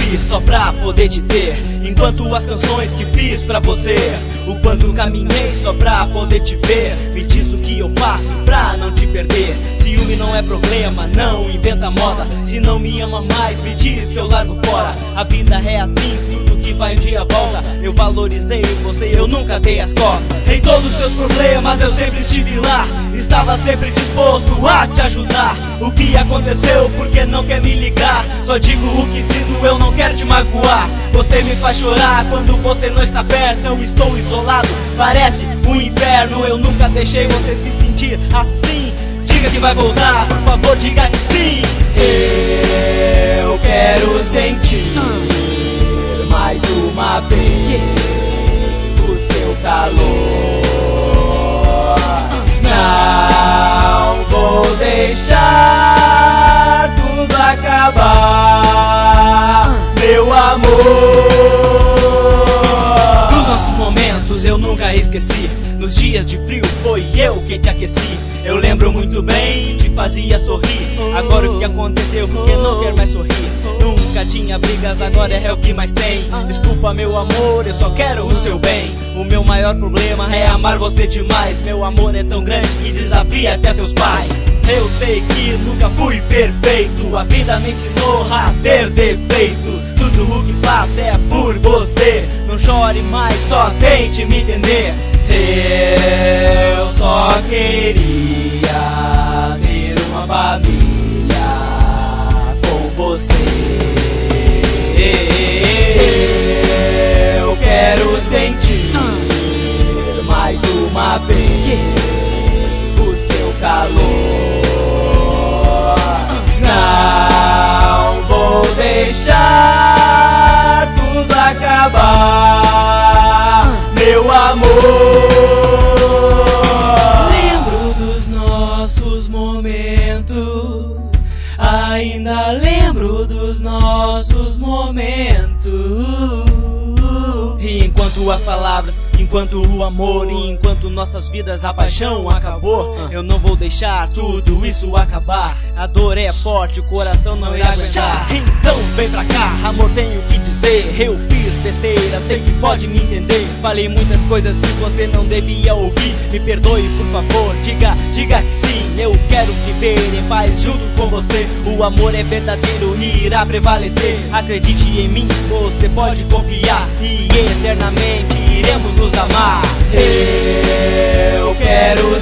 aqui só pra poder te ter, enquanto as canções que fiz pra você, o quanto caminhei só pra poder te ver. Me diz o que eu faço pra não te perder. Ciúme não é problema, não inventa moda. Se não me ama mais, me diz que eu largo fora. A vida é assim, tudo que vai um dia volta. Eu valorizei você, eu nunca dei as costas. Em todos os seus problemas eu sempre estive lá, estava sempre disposto a te ajudar. O que aconteceu, por que não quer me ligar? Só digo o que sinto, eu não quero te magoar. Você me faz chorar quando você não está perto. Eu estou isolado, parece um inferno. Eu nunca deixei você se sentir assim. Diga que vai voltar, por favor diga que sim. Eu quero sentir mais uma vez o seu calor. Não vou deixar tudo acabar, meu amor. Dos nossos momentos eu nunca esqueci. Nos dias de frio foi eu que te aqueci. Eu lembro muito bem, te fazia sorrir. Agora o que aconteceu, por que não quer mais sorrir? Nunca tinha brigas, agora é o que mais tem. Desculpa meu amor, eu só quero o seu bem. O meu maior problema é amar você demais. Meu amor é tão grande que desafia até seus pais. Eu sei que nunca fui perfeito, a vida me ensinou a ter defeito. Tudo o que faço é por você. Não chore mais, só tente me entender. Eu só queria ter uma família com você. Eu quero sentir mais uma vez o seu calor. Não vou deixar tudo acabar, meu amor. Lembro dos nossos momentos, ainda lembro dos nossos momentos. E enquanto as palavras, enquanto o amor, e enquanto nossas vidas a paixão acabou, eu não vou deixar tudo isso acabar. A dor é forte, o coração não irá aguentar. Então vem pra cá, amor, tenho que dizer. Eu fiz besteira, sei que pode me entender. Falei muitas coisas que você não devia ouvir. Me perdoe, por favor, diga que sim. Eu quero viver em paz junto com você. O amor é verdadeiro e irá prevalecer. Acredite em mim, você pode confiar, e eternamente iremos nos amar. Eu quero